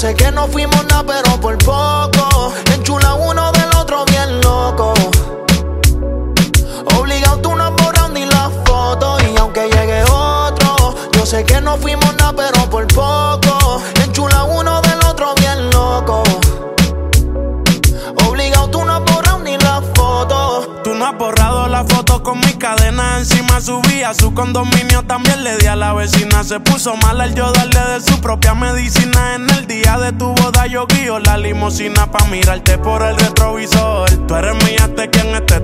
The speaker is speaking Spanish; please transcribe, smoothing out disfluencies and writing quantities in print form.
sé que no fuimos nada, pero por poco. Enchula uno del otro bien loco. Obligado tú no has borrado ni la foto. Y aunque llegue otro, yo sé que no fuimos nada, pero por poco. Enchula uno del otro bien loco. Obligado tú no has borrado ni la foto. Tú no has borrado la foto con mi cadena encima. Subí a su condominio, también le di a la vecina. Se puso mal al yo darle de su propia medicina. En el día de tu boda yo guío la limusina pa' mirarte por el retrovisor. Tú eres mía, este quien esté